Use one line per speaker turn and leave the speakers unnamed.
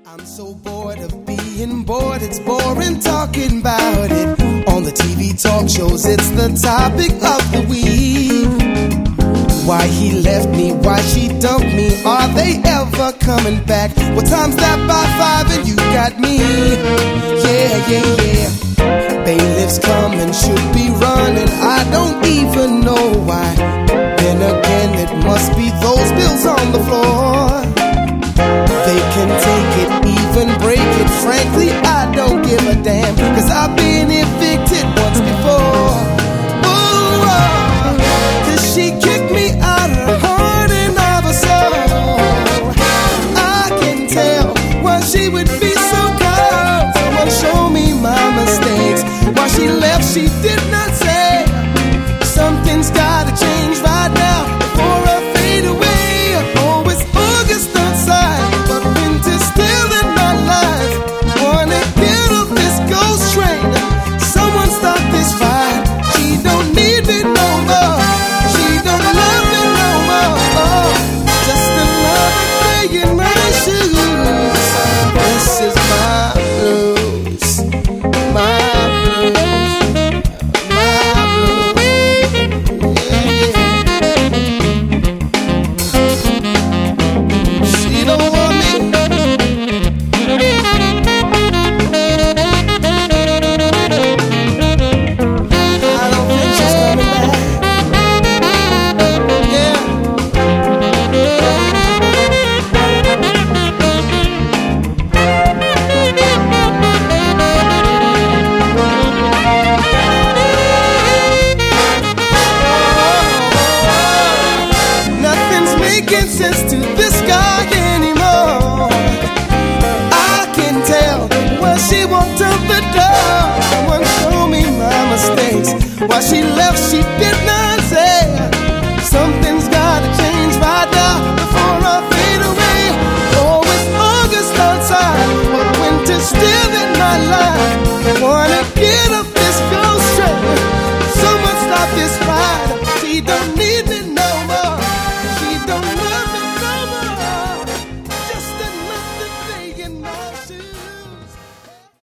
I'm so bored of being bored, it's boring talking about it. On the TV talk shows, it's the topic of the week. Why he left me, why she dumped me, are they ever coming back? Well, times that by 5 and you got me. Yeah. Bailiffs come and should be running, I don't even know why. Then again, it must be those bills on the floor. They can take it, even break it. Frankly, I don't give a damn, cause I've been evicted once before. Ooh, cause she kicked me out of her heart and of her soul. I can tell why she would be so cold. Someone show me my mistakes. Why she left, she did not say. Something's gotta change right now before I fade away. Oh, it's August outside, but winter's still in my life. Wanna get off this ghost train. Someone stop this fight. She don't need me no more. She don't love me no more. Just another day in my shoes. This is my blues. My blues. My blues. Yeah. She don't want me. I don't think she's coming back. Yeah. Nothing's making sense to this guy anymore. I can tell when she walked out the door. Someone show me my mistakes. Why she left, she did not say. Something's gotta change right now before I fade away. Oh, it's August outside, but winter's still in my life. Wanna get up this ghost train. Someone stop this ride.